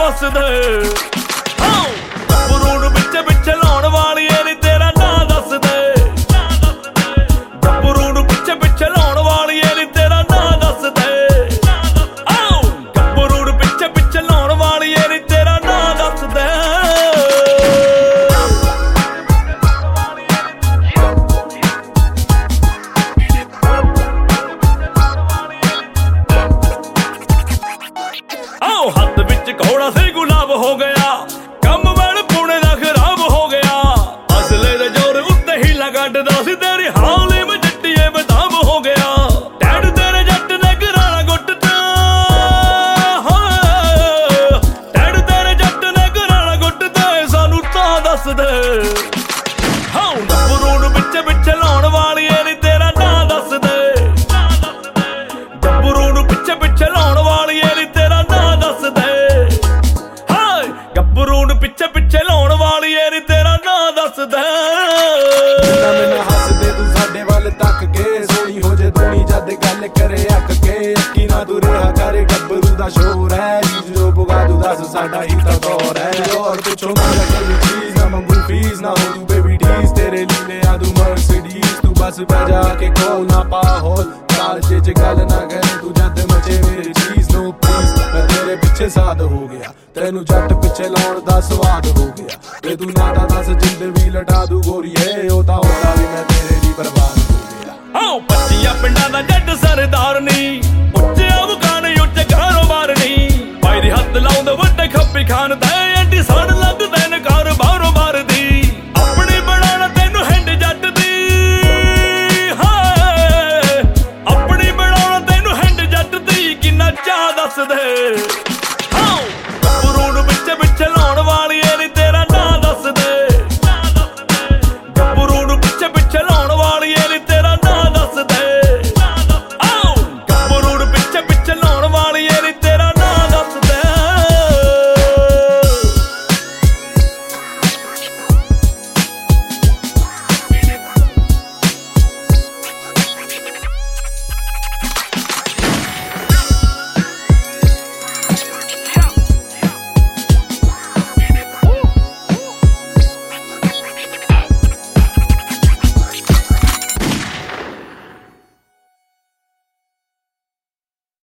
ਵਸਦੇ ਗੱਭਰੂ ਨੂੰ ਪਿੱਛੇ ਪਿੱਛੇ ਲਾਉਣ ਵਾਲੀਏ ਨੀ ਤੇਰਾ ਨਾਂ ਦੱਸਦੇ ਗੱਭਰੂ ਨੂੰ ਪਿੱਛੇ ਪਿੱਛੇ ਲਾਉਣ ਵਾਲੀਏ ਨੀ ਤੇਰਾ ਨਾਂ ਦੱਸਦੇ ਗੱਭਰੂ ਨੂੰ ਪਿੱਛੇ ਪਿੱਛੇ ਲਾਉਣ ਵਾਲੀਏ ਨੀ ਤੇਰਾ ਨਾਂ ਦੱਸਦੇ ਹੱਥ ਵਿੱਚ ਘੋੜਾ ਸੀ ਗੁਲਾਬ ਹੋ ਗਿਆ ਕੰਮ ਵੈਲ ਪੁਣੇ ਦਾ ਖਰਾਬ ਹੋ ਗਿਆ ਅਸਲੇ ਦੇ ਜ਼ੋਰ ਉੱਤੇ ਹੀ ਲਗਾੜਦਾ ਸੀ ਤੇਰੀ ਹਾਲੇ ਮੈਂ ਜੱਟੀਏ ਬਦਾਮ ਹੋ ਗਿਆ ਟੈਡ ਤੇਰੇ ਜੱਟ ਨੇ ਘਰਾਣਾ ਗੁੱਟਦਾ ਟੈਡ ਤੇਰੇ ਜੱਟ ਨੇ ਘਰਾਣਾ ਗੁੱਟਦਾ ਸਾਨੂੰ ਤਾਂ ਦੱਸ ਦੇ ਗੱਭਰੂ ਨੂੰ ਪਿੱਛੇ ਪਿੱਛੇ ਲਾਉਣ ਵਾਲੀਏ ਨੀ ਤੇਰਾ ਨਾਂ ਦੱਸਦੇ ਗੱਭਰੂ ਨੂੰ ਪਿੱਛੇ ਪਿੱਛੇ ਲਾਉਣ ਵਾਲੀਏ ਨੀ ਤੇਰਾ ਨਾਂ ਦੱਸਦੇ ਗੱਭਰੂ ਨੂੰ ਪਿੱਛੇ ਪਿੱਛੇ ਲਾਉਣ ਵਾਲੀਏ ਨੀ ਤੇਰਾ ਨਾਂ ਦੱਸਦੇ ਮੈਨੂੰ ਹੱਸਦੇ ਤੂੰ ਸਾਡੇ ਵੱਲ ਤੱਕ ਕੇ ਸੋਹਣੀ ਹੋ ਜੇ ਦੁਨੀ ਜਦ ਗੱਲ ਕਰੇ ਅੱਕ ਕੇ ਅੱਕੀ ਨਾ ਤੂੰ ਰਿਹਾ ਕਰ ਗੱਭਰੂ ਦਾ ਸ਼ੋਰ ਹੈ ਜੋ ਪੁਗਾ ਤੂੰ ਦੱਸ ਸਾਡਾ ਹੀ ਤਾਂ ਦੌਰ ਹੈ ਹੋਰ ਪਿੱਛੋਂ ਮੰਗਾ ਕੋਈ ਚੀਜ਼ ਨਾ ਮੰਗੂ ਫੀਸ ਨਾ ਹੋ ਤੂੰ ਬੇਬੀ ਡੀਸ ਤੇਰੇ ਲੀਲੇ ਆ ਤੂੰ ਮਰਸੀਡੀਜ਼ ਤੂੰ ਬਸ ਬਜਾ ਕੇ ਕੋਲ ਨਾ ਪਾ ਹੋਲ ਕਾਲਜੇ ਚ ਗੱਲ ਨਾ ਕਰੇ ਤੂੰ ਜਦ ਮਚੇ ਮੇਰੀ ਚੀਜ਼ ਨੋ ਪਲੀਜ਼ ਮੈਂ ਤੇਰੇ ਪਿੱਛੇ ਸਾਧ ਹੋ ਗਿਆ ਤੈਨੂੰ ਜੱਟ ਪਿੱਛੇ ਲਾਉਣ ਦਾ ਸਵਾਦ ਹੋ ਗਿਆ ਤੇ ਤੂੰ ਨਾ ਤਾਂ ਦੱਸ ਜਿੰਦ ਵੀ ਲਟਾ ਦੂ ਗੋਰੀਏ ਉਹ ਤਾਂ ਹੁੰਦਾ ਵੀ ਮੈਂ ਤੇਰੇ ਲਈ ਬਰਬਾਦ ਹੋ ਗਿਆ ਪੱਚੀਆਂ ਪਿੰਡਾਂ ਦਾ ਜੱਟ ਸਰਦਾਰ ਨੀ ਉੱਚੇ ਅਵਗਾਨ ਉੱਚੇ ਕਾਰੋਬਾਰ ਨੀ ਭਾਈ ਦੀ ਹੱਥ ਲਾਉਂਦੇ